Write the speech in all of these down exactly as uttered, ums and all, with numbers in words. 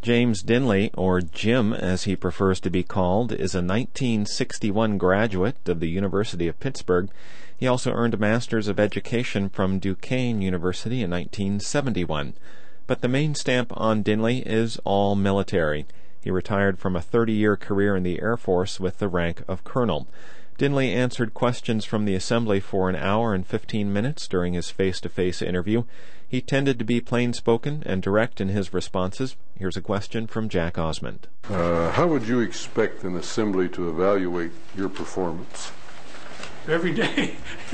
James Dinley, or Jim as he prefers to be called, is a nineteen sixty-one graduate of the University of Pittsburgh. He also earned a Master's of Education from Duquesne University in nineteen seventy-one. But the main stamp on Dinley is all military. He retired from a thirty-year career in the Air Force with the rank of colonel. Dinley answered questions from the Assembly for an hour and fifteen minutes during his face-to-face interview. He tended to be plain-spoken and direct in his responses. Here's a question from Jack Osmond. Uh, how would you expect an Assembly to evaluate your performance? Every day.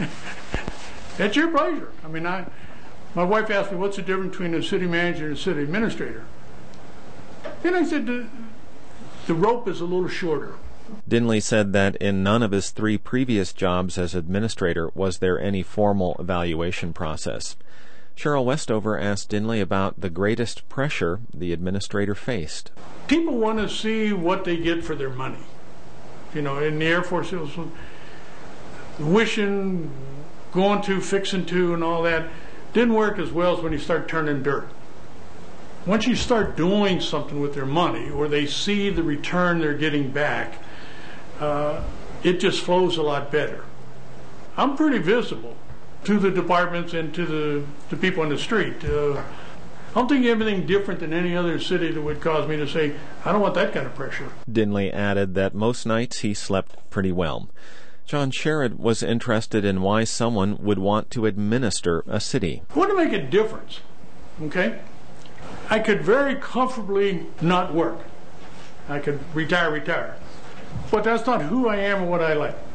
At your pleasure. I mean, I, my wife asked me, what's the difference between a city manager and a city administrator? And I said, the, the rope is a little shorter. Dinley said that in none of his three previous jobs as administrator was there any formal evaluation process. Cheryl Westover asked Dinley about the greatest pressure the administrator faced. People want to see what they get for their money. You know, in the Air Force, it was wishing, going to, fixing to, and all that. Didn't work as well as when you start turning dirt. Once you start doing something with their money, or they see the return they're getting back, uh, it just flows a lot better. I'm pretty visible to the departments and to the, the people on the street. Uh, I don't think anything different than any other city that would cause me to say, I don't want that kind of pressure. Dinley added that most nights he slept pretty well. John Sherrod was interested in why someone would want to administer a city. I want to make a difference, okay? I could very comfortably not work. I could retire, retire. But that's not who I am or what I like.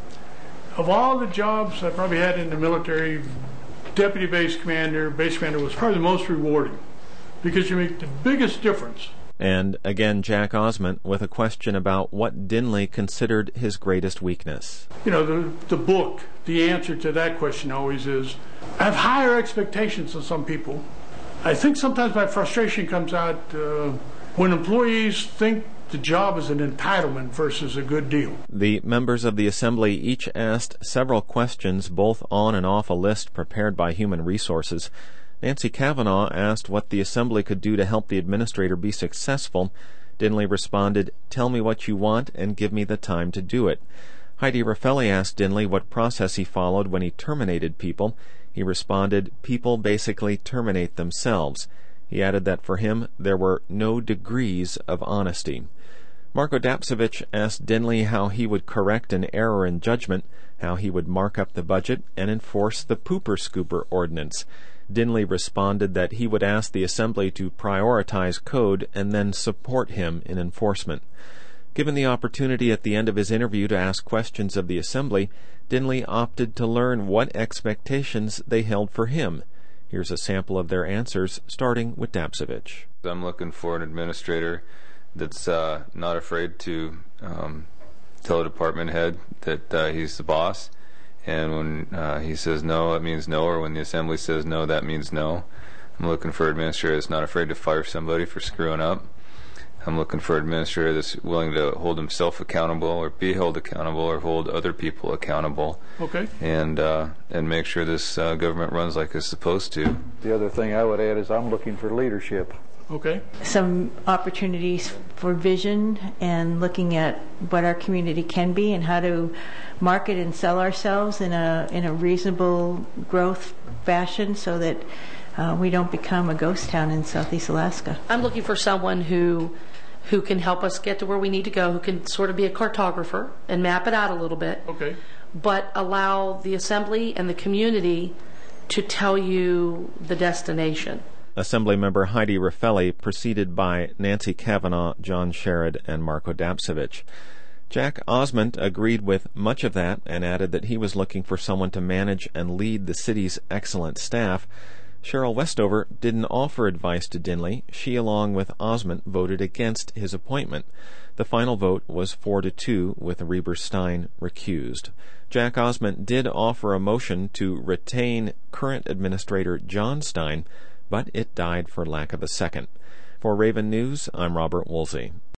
Of all the jobs I probably had in the military, deputy base commander, base commander was probably the most rewarding because you make the biggest difference. And again, Jack Osmond with a question about what Dinley considered his greatest weakness. You know, the, the book, the answer to that question always is, I have higher expectations than some people. I think sometimes my frustration comes out uh, when employees think the job is an entitlement versus a good deal. The members of the Assembly each asked several questions, both on and off a list prepared by Human Resources. Nancy Kavanaugh asked what the Assembly could do to help the administrator be successful. Dinley responded, "Tell me what you want and give me the time to do it." Heidi Raffelli asked Dinley what process he followed when he terminated people. He responded, "People basically terminate themselves." He added that for him there were no degrees of honesty. Marko Dapcevich asked Dinley how he would correct an error in judgment, how he would mark up the budget, and enforce the pooper-scooper ordinance. Dinley responded that he would ask the Assembly to prioritize code and then support him in enforcement. Given the opportunity at the end of his interview to ask questions of the Assembly, Dinley opted to learn what expectations they held for him. Here's a sample of their answers, starting with Dapcevich. I'm looking for an administrator that's uh, not afraid to um, tell a department head that uh, he's the boss. And when uh, he says no, that means no, or when the Assembly says no, that means no. I'm looking for an administrator that's not afraid to fire somebody for screwing up. I'm looking for an administrator that's willing to hold himself accountable or be held accountable or hold other people accountable. Okay. And uh, and make sure this uh, government runs like it's supposed to. The other thing I would add is I'm looking for leadership. Okay. Some opportunities for vision and looking at what our community can be and how to market and sell ourselves in a in a reasonable growth fashion so that uh, we don't become a ghost town in Southeast Alaska. I'm looking for someone who who can help us get to where we need to go, who can sort of be a cartographer and map it out a little bit. Okay. But allow the Assembly and the community to tell you the destination. Assemblymember Heidi Raffelli, preceded by Nancy Kavanaugh, John Sherrod, and Marko Dapcevich. Jack Osmond agreed with much of that and added that he was looking for someone to manage and lead the city's excellent staff. Cheryl Westover didn't offer advice to Dinley. She, along with Osmond, voted against his appointment. The final vote was four to two, with Reber Stein recused. Jack Osmond did offer a motion to retain current Administrator John Stein, but it died for lack of a second. For Raven News, I'm Robert Woolsey.